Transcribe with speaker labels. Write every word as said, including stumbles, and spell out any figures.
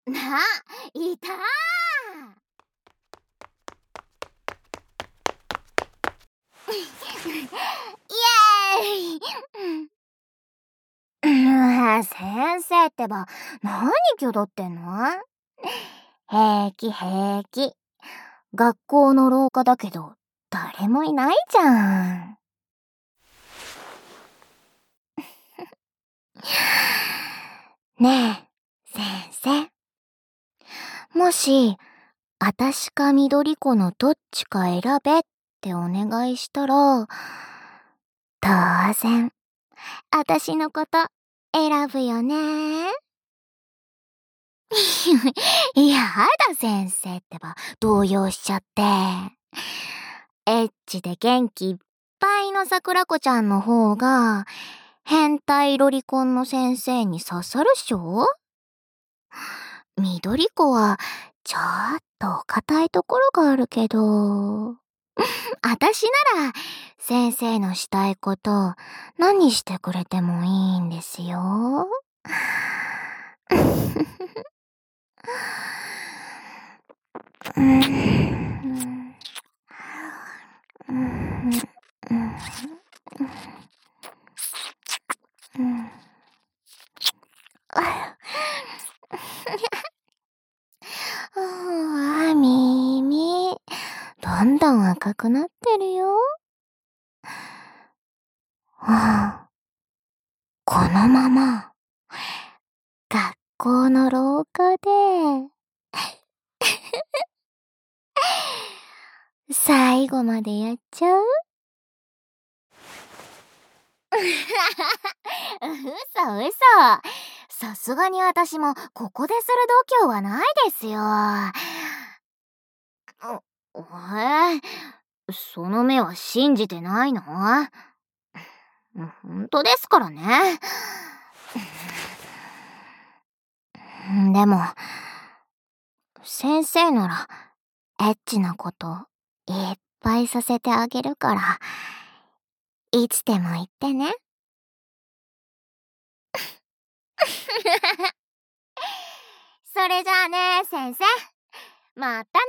Speaker 1: な、いたー。イエーイ。うん、先生ってば、何気取ってんの？平気平気。学校の廊下だけど、誰もいないじゃん。ねえ、先生。もし、あたしか緑子のどっちか選べってお願いしたら、当然、あたしのこと選ぶよね。いやだ先生ってば、動揺しちゃって。エッチで元気いっぱいの桜子ちゃんの方が、変態ロリコンの先生に刺さるっしょ？緑子は、ちょっと硬いところがあるけど、あたしなら、先生のしたいこと、何してくれてもいいんですよ。うん。ああ、耳、どんどん赤くなってるよ。はあ、このまま、学校の廊下で、最後までやっちゃう？嘘嘘。さすがに私もここでする度胸はないですよ。えー、その目は信じてないの？本当ですからね。でも、先生ならエッチなこといっぱいさせてあげるから、いつでも言ってね。それじゃあね、先生。また。